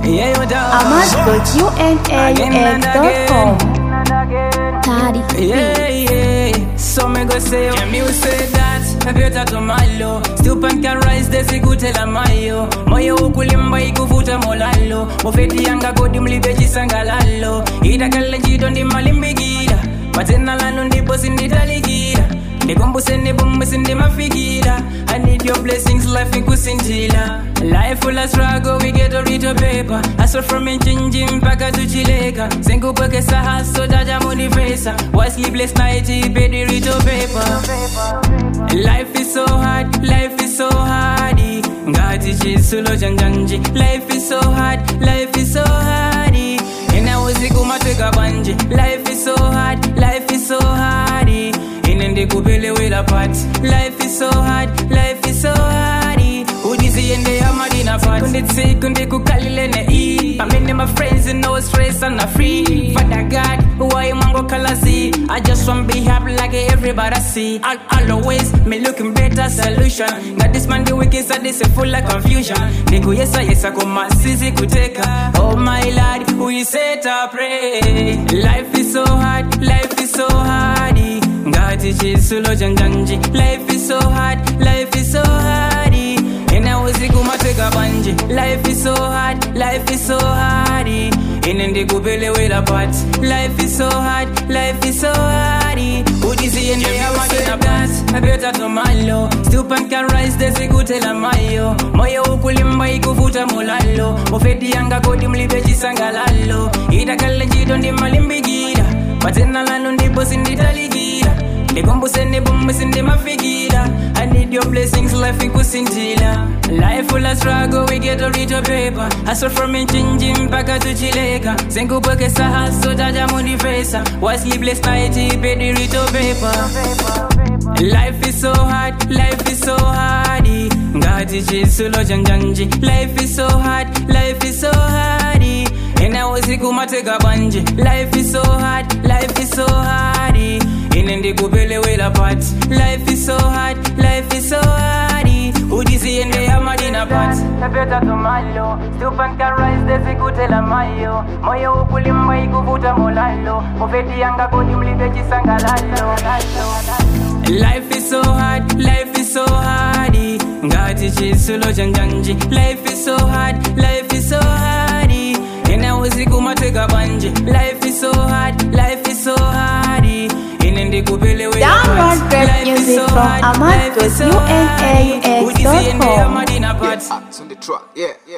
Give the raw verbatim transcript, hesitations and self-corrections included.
Yeah, you down. ahmad dot u n a x dot com. Tari. Yeah, yeah. So me go say, yeah, me will say that. I better to malo. Still pan can rise, they say good tell mayo. Moyo ukulimba ikuvuta molalo. Mofeti yanga kodi mlibeji sangalalo. Ida kaleji dondi malimbigira. Matena lano ndipo sinditalikira. Nikumbu sende bumbu sende mafikira. I need your blessings, life ikusintila. Life full of struggle, we get a little paper. Hustle from Inchinji mpaka tuchileka. Sengu peke saha so jaja motivesa. Why sleepless night, pay the little paper. Life is so hard, life is so hard. Ngati chisulo janjanji. Life is so hard, life is so hard. Ina usiku mateka banje. Life is so hard, life is so hard. Inende kupele wela party. Life is so hard, life is so hard. Udizi ende ya madina fat. Kundi tsi kundi kukalile ne e. I'm in my friends and no stress and I'm free. Father God, why mango kalasi? I just want be happy like everybody see. I'll, I'll always me looking better solution. Not this man the wicked side this is full of confusion. Niku yesa yesa kuma sisi kuteka. Oh my Lord, who you set up pray. Life is so hard, life is so hard. Ngati chisulo janjanji. Life is so hard, life is so hard. Ina usiku mateka banje. Life is so hard, life is so hard. Inende kupele wela part. Life is so hard, life is so hard. Udisi ende ya madina part. I better to malo. Still pan can rise, they say good tell mayo. Moyo ukulimba ikuvuta molalo. Mofeti yanga kodi mlibeji sangalalo. Ida kaleji dondi malimbigira. Matena lano ndipo sinditalikira. Nikumbu sende bumbu sende mafikira. I need your blessings, life ikusintila. Life full of struggle, we get a little paper. Hustle from Inchinji mpaka tuchileka. Sengu peke saha so jaja motivesa. Why sleepless night, pay the little paper. Life is so hard, life is so hard. Ngati chisulo janjanji. Life is so hard, life is so hard. Ina usiku mateka banje. Life is so hard, life is so hard. Inende kupele wela part. Life is so hard, life is so hard. Udisi ende ya madina part. Better to malo. Still pan can rise, they say good tell mayo. Moyo ukulimba ikuvuta molalo. Mofeti yanga kodi mlibeji sangalalo. Life is so hard, life is so hard. Ngati chisulo janjanji. Life is so hard, life is so hard. Ina usiku mateka banje. Life is so hard, life is so hard. Inende kupele wela part. Download rap music from ahmad dot u n a x dot com. Madina part. Yeah, on the truck, yeah.